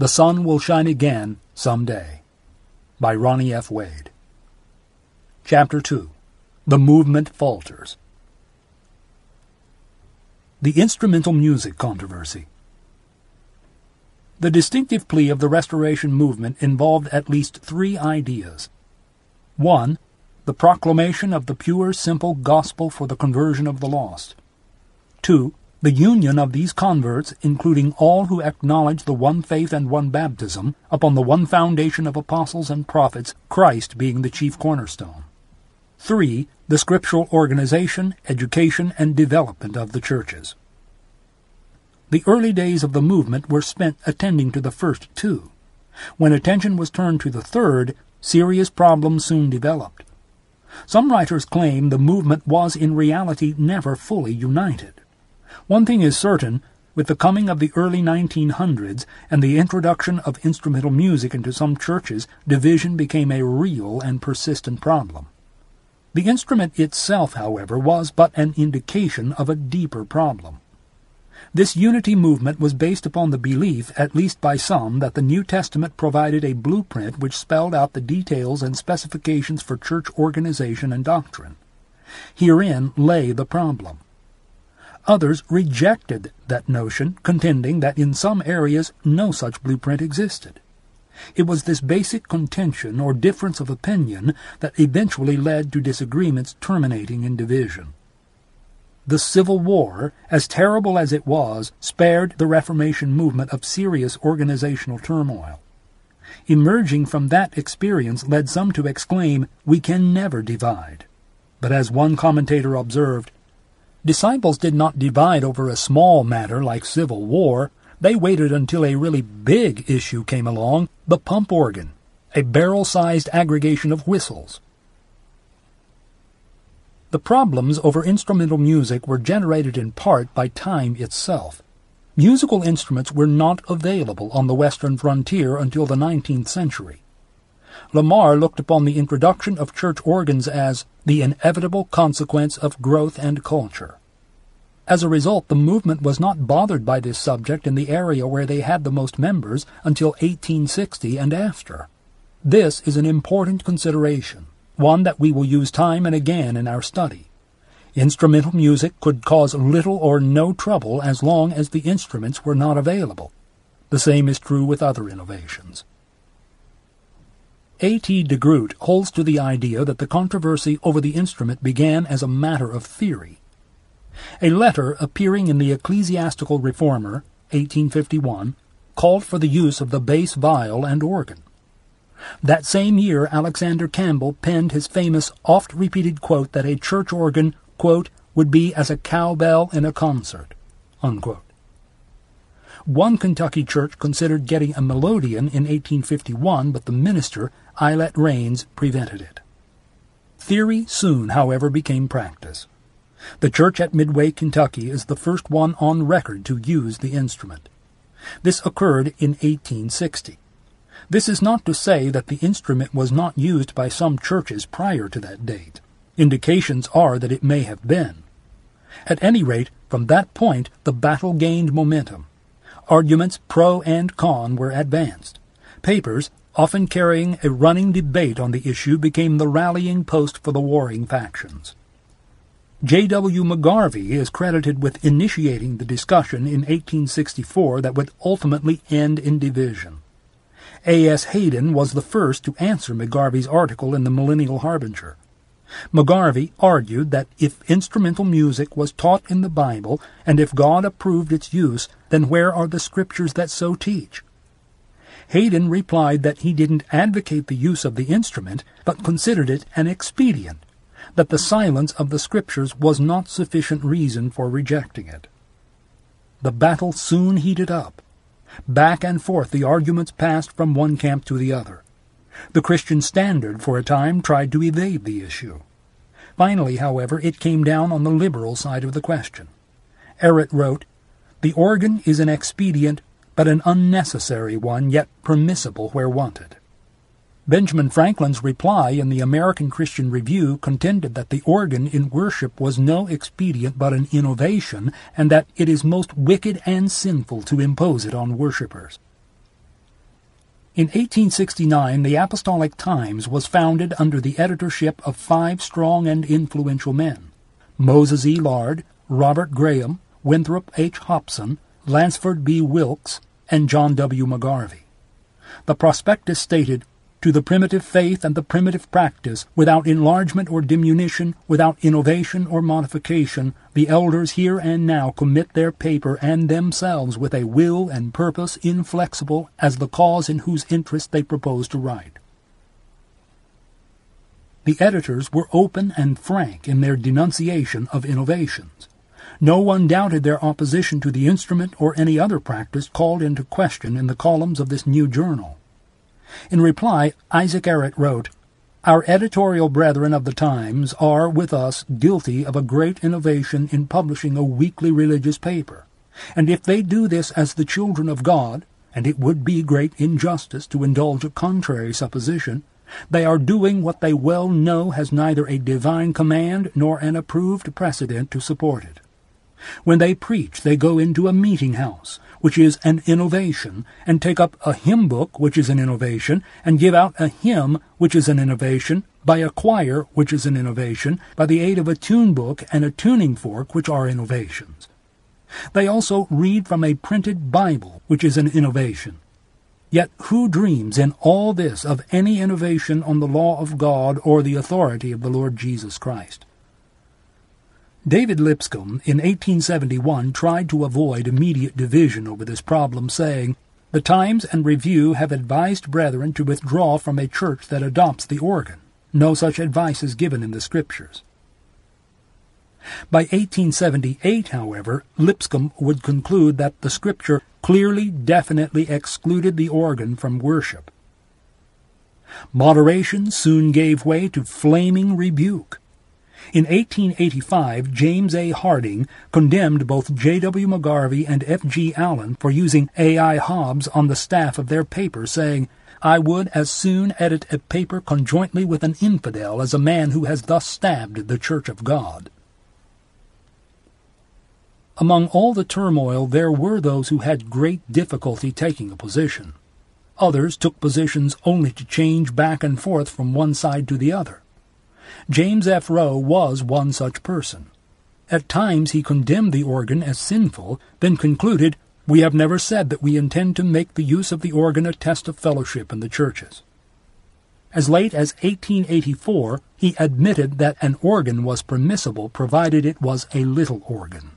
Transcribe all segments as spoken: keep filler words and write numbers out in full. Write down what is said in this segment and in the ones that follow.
The Sun Will Shine Again Some Day, by Ronnie F. Wade. Chapter two. The Movement Falters. The Instrumental Music Controversy. The distinctive plea of the Restoration movement involved at least three ideas. One, the proclamation of the pure, simple gospel for the conversion of the lost. Two, the union of these converts, including all who acknowledge the one faith and one baptism, upon the one foundation of apostles and prophets, Christ being the chief cornerstone. Three, the scriptural organization, education, and development of the churches. The early days of the movement were spent attending to the first two. When attention was turned to the third, serious problems soon developed. Some writers claim the movement was in reality never fully united. One thing is certain, with the coming of the early nineteen hundreds and the introduction of instrumental music into some churches, division became a real and persistent problem. The instrument itself, however, was but an indication of a deeper problem. This unity movement was based upon the belief, at least by some, that the New Testament provided a blueprint which spelled out the details and specifications for church organization and doctrine. Herein lay the problem. Others rejected that notion, contending that in some areas no such blueprint existed. It was this basic contention or difference of opinion that eventually led to disagreements terminating in division. The Civil War, as terrible as it was, spared the Reformation movement of serious organizational turmoil. Emerging from that experience led some to exclaim, "We can never divide." But as one commentator observed, disciples did not divide over a small matter like civil war. They waited until a really big issue came along, the pump organ, a barrel-sized aggregation of whistles. The problems over instrumental music were generated in part by time itself. Musical instruments were not available on the western frontier until the nineteenth century. Lamar looked upon the introduction of church organs as the inevitable consequence of growth and culture. As a result, the movement was not bothered by this subject in the area where they had the most members until eighteen sixty and after. This is an important consideration, one that we will use time and again in our study. Instrumental music could cause little or no trouble as long as the instruments were not available. The same is true with other innovations. A T de Groot holds to the idea that the controversy over the instrument began as a matter of theory. A letter appearing in the Ecclesiastical Reformer, eighteen fifty-one, called for the use of the bass viol and organ. That same year, Alexander Campbell penned his famous, oft-repeated quote that a church organ, quote, would be as a cowbell in a concert, unquote. One Kentucky church considered getting a melodeon in eighteen fifty-one, but the minister, Eyelet Rains, prevented it. Theory soon, however, became practice. The church at Midway, Kentucky, is the first one on record to use the instrument. This occurred in eighteen sixty. This is not to say that the instrument was not used by some churches prior to that date. Indications are that it may have been. At any rate, from that point, the battle gained momentum. Arguments pro and con were advanced. Papers, often carrying a running debate on the issue, became the rallying post for the warring factions. J W McGarvey is credited with initiating the discussion in eighteen sixty-four that would ultimately end in division. A S Hayden was the first to answer McGarvey's article in the Millennial Harbinger. McGarvey argued that if instrumental music was taught in the Bible, and if God approved its use, then where are the scriptures that so teach? Hayden replied that he didn't advocate the use of the instrument, but considered it an expedient, that the silence of the scriptures was not sufficient reason for rejecting it. The battle soon heated up. Back and forth the arguments passed from one camp to the other. The Christian Standard, for a time, tried to evade the issue. Finally, however, it came down on the liberal side of the question. Errett wrote, "The organ is an expedient, but an unnecessary one, yet permissible where wanted." Benjamin Franklin's reply in the American Christian Review contended that the organ in worship was no expedient but an innovation, and that it is most wicked and sinful to impose it on worshippers. In eighteen sixty-nine, the Apostolic Times was founded under the editorship of five strong and influential men: Moses E. Lard, Robert Graham, Winthrop H. Hobson, Lansford B. Wilkes, and John W. McGarvey. The prospectus stated, "To the primitive faith and the primitive practice, without enlargement or diminution, without innovation or modification, the elders here and now commit their paper and themselves with a will and purpose inflexible as the cause in whose interest they propose to write." The editors were open and frank in their denunciation of innovations. No one doubted their opposition to the instrument or any other practice called into question in the columns of this new journal. In reply, Isaac Errett wrote, "Our editorial brethren of the Times are, with us, guilty of a great innovation in publishing a weekly religious paper, and if they do this as the children of God, and it would be great injustice to indulge a contrary supposition, they are doing what they well know has neither a divine command nor an approved precedent to support it. When they preach, they go into a meeting-house, which is an innovation, and take up a hymn-book, which is an innovation, and give out a hymn, which is an innovation, by a choir, which is an innovation, by the aid of a tune-book and a tuning-fork, which are innovations. They also read from a printed Bible, which is an innovation. Yet who dreams in all this of any innovation on the law of God or the authority of the Lord Jesus Christ?" David Lipscomb in eighteen seventy-one tried to avoid immediate division over this problem, saying, "The Times and Review have advised brethren to withdraw from a church that adopts the organ. No such advice is given in the Scriptures." By eighteen seventy-eight, however, Lipscomb would conclude that the Scripture clearly, definitely excluded the organ from worship. Moderation soon gave way to flaming rebuke. In eighteen eighty-five, James A. Harding condemned both J W McGarvey and F G Allen for using A I Hobbs on the staff of their paper, saying, "I would as soon edit a paper conjointly with an infidel as a man who has thus stabbed the Church of God." Among all the turmoil, there were those who had great difficulty taking a position. Others took positions only to change back and forth from one side to the other. James F. Rowe was one such person. At times he condemned the organ as sinful, then concluded, "We have never said that we intend to make the use of the organ a test of fellowship in the churches." As late as eighteen eighty-four, he admitted that an organ was permissible provided it was a little organ.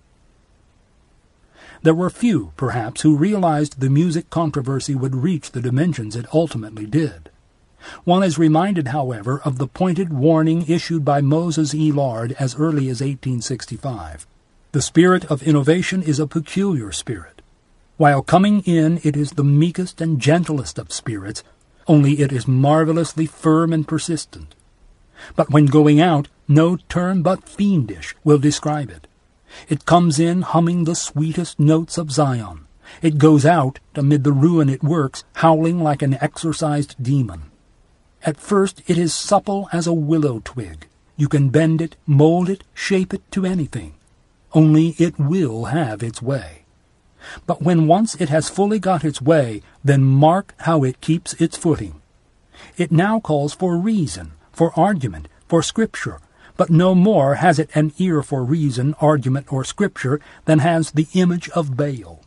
There were few, perhaps, who realized the music controversy would reach the dimensions it ultimately did. One is reminded, however, of the pointed warning issued by Moses E. Lard as early as eighteen sixty-five. The spirit of innovation is a peculiar spirit. While coming in, it is the meekest and gentlest of spirits, only it is marvelously firm and persistent. But when going out, no term but fiendish will describe it. It comes in humming the sweetest notes of Zion. It goes out, amid the ruin it works, howling like an exorcised demon. At first it is supple as a willow twig. You can bend it, mold it, shape it to anything. Only it will have its way. But when once it has fully got its way, then mark how it keeps its footing. It now calls for reason, for argument, for Scripture, but no more has it an ear for reason, argument, or Scripture than has the image of Baal.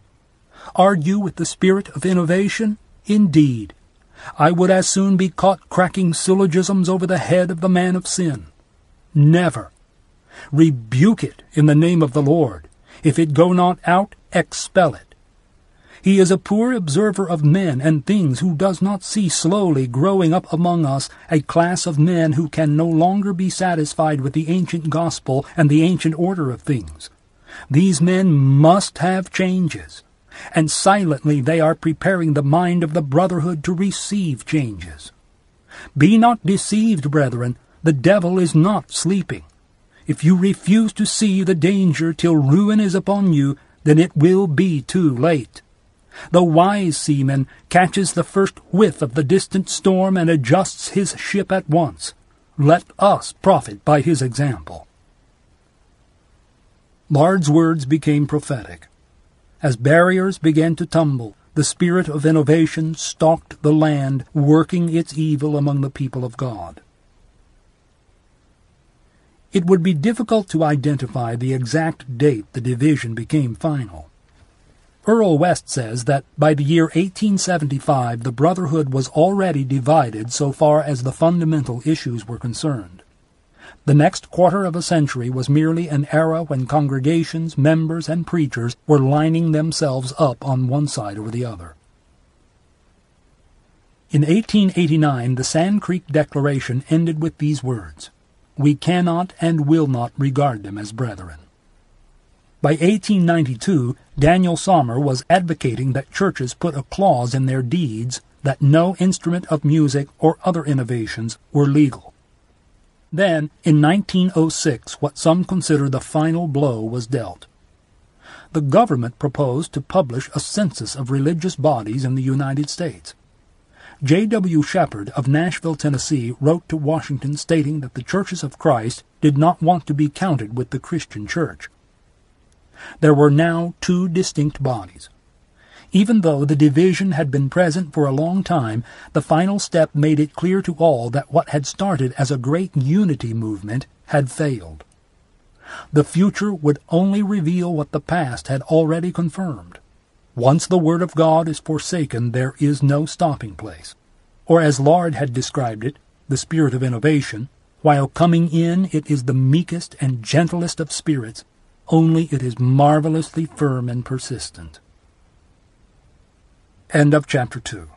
Argue with the spirit of innovation? Indeed. I would as soon be caught cracking syllogisms over the head of the man of sin. Never. Rebuke it in the name of the Lord. If it go not out, expel it. He is a poor observer of men and things who does not see slowly growing up among us a class of men who can no longer be satisfied with the ancient gospel and the ancient order of things. These men must have changes, and silently they are preparing the mind of the brotherhood to receive changes. Be not deceived, brethren, the devil is not sleeping. If you refuse to see the danger till ruin is upon you, then it will be too late. The wise seaman catches the first whiff of the distant storm and adjusts his ship at once. Let us profit by his example. Lard's words became prophetic. As barriers began to tumble, the spirit of innovation stalked the land, working its evil among the people of God. It would be difficult to identify the exact date the division became final. Earl West says that by the year eighteen seventy-five the Brotherhood was already divided so far as the fundamental issues were concerned. The next quarter of a century was merely an era when congregations, members, and preachers were lining themselves up on one side or the other. In eighteen eighty-nine the Sand Creek Declaration ended with these words, "We cannot and will not regard them as brethren." By eighteen ninety-two, Daniel Sommer was advocating that churches put a clause in their deeds that no instrument of music or other innovations were legal. Then, in nineteen oh six, what some consider the final blow was dealt. The government proposed to publish a census of religious bodies in the United States. J W Shepard of Nashville, Tennessee, wrote to Washington stating that the Churches of Christ did not want to be counted with the Christian Church. There were now two distinct bodies. Even though the division had been present for a long time, the final step made it clear to all that what had started as a great unity movement had failed. The future would only reveal what the past had already confirmed. Once the Word of God is forsaken, there is no stopping place. Or as Lard had described it, the spirit of innovation, while coming in it is the meekest and gentlest of spirits, only it is marvelously firm and persistent. End of chapter two.